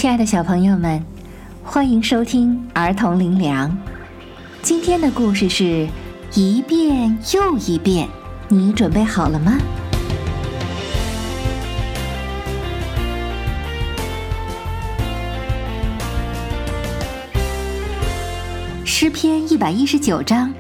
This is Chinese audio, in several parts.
亲爱的小朋友们，欢迎收听儿童灵粮。今天的故事是一遍又一遍，你准备好了吗？诗篇119章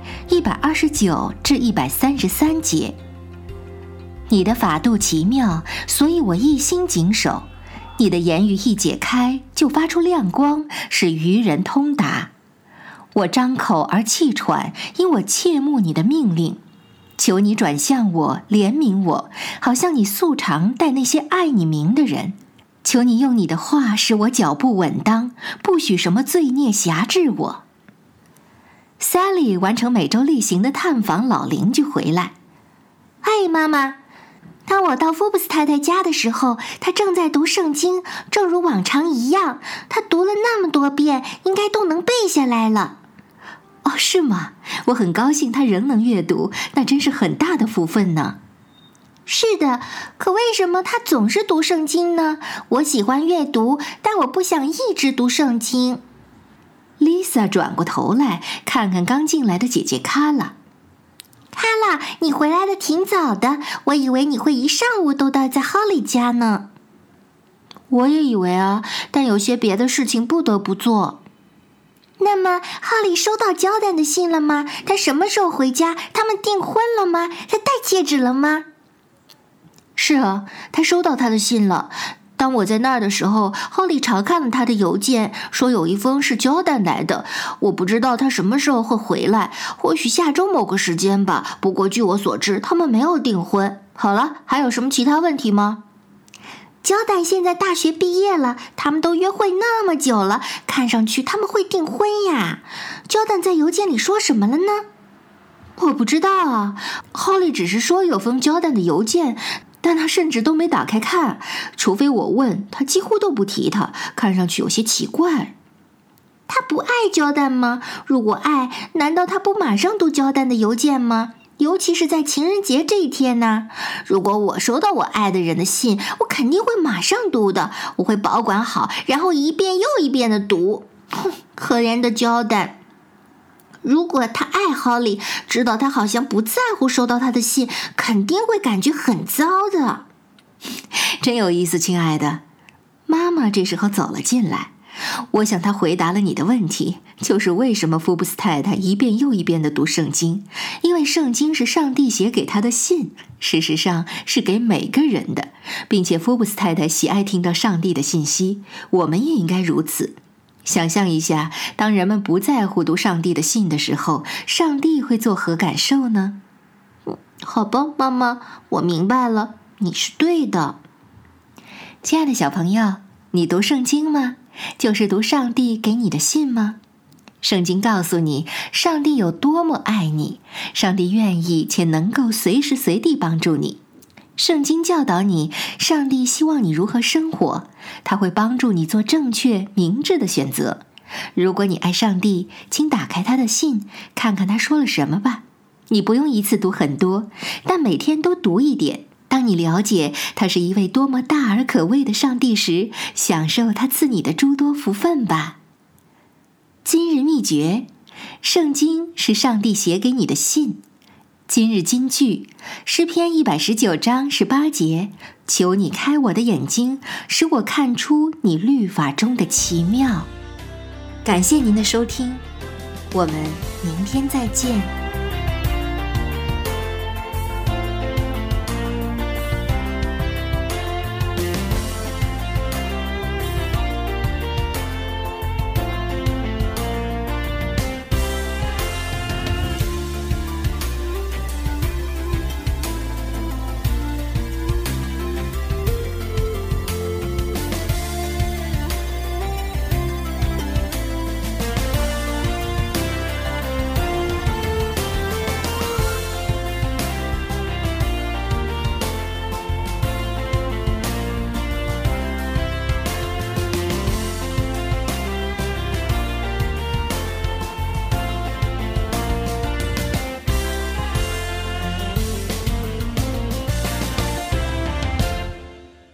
129至133节。你的法度奇妙，所以我一心谨守。你的言语一解开，就发出亮光，使愚人通达。我张口而气喘，因我切慕你的命令。求你转向我，怜悯我，好像你素常待那些爱你名的人。求你用你的话使我脚步稳当，不许什么罪孽辖制我。Sally 完成每周例行的探访老邻居回来。 嗨，妈妈。当我到福布斯太太家的时候，她正在读圣经，正如往常一样。她读了那么多遍，应该都能背下来了。 哦，是吗？我很高兴她仍能阅读，那真是很大的福分呢。 是的，可为什么她总是读圣经呢？我喜欢阅读，但我不想一直读圣经。 Lisa 转过头来，看看刚进来的姐姐卡拉。 卡拉，你回来的挺早的，我以为你会一上午都待在 Holly 家呢。 我也以为啊，但有些别的事情不得不做。 那么 Holly 收到Jordan的信了吗？他什么时候回家？他们订婚了吗？他戴戒指了吗？ 是啊，他收到他的信了。当我在那儿的时候，Holly查看了他的邮件，说有一封是Jordan来的。我不知道他什么时候会回来，或许下周某个时间吧。不过据我所知，他们没有订婚。好了，还有什么其他问题吗 ？Jordan现在大学毕业了，他们都约会那么久了，看上去他们会订婚呀。Jordan在邮件里说什么了呢？ 我不知道啊。Holly 只是说有封Jordan的邮件，但他甚至都没打开看，除非我问，他几乎都不提他，看上去有些奇怪。 他不爱Jordan吗？如果爱，难道他不马上读Jordan的邮件吗？尤其是在情人节这一天呢？如果我收到我爱的人的信，我肯定会马上读的，我会保管好，然后一遍又一遍的读。可怜的Jordan。如果他爱Holly，知道他好像不在乎收到他的信，肯定会感觉很糟的。 真有意思，亲爱的。妈妈这时候走了进来。我想她回答了你的问题，就是为什么福布斯太太一遍又一遍地读圣经。因为圣经是上帝写给她的信，事实上是给每个人的，并且福布斯太太喜爱听到上帝的信息，我们也应该如此。想象一下，当人们不在乎读上帝的信的时候，上帝会作何感受呢？ 好吧，妈妈，我明白了，你是对的。 亲爱的小朋友，你读圣经吗？就是读上帝给你的信吗？圣经告诉你，上帝有多么爱你，上帝愿意且能够随时随地帮助你。圣经教导你，上帝希望你如何生活，他会帮助你做正确、明智的选择。如果你爱上帝，请打开他的信，看看他说了什么吧。你不用一次读很多，但每天都读一点。当你了解他是一位多么大而可畏的上帝时，享受他赐你的诸多福分吧。今日秘诀：圣经是上帝写给你的信。今日金句，诗篇119章18节，求你开我的眼睛，使我看出你律法中的奇妙。感谢您的收听，我们明天再见。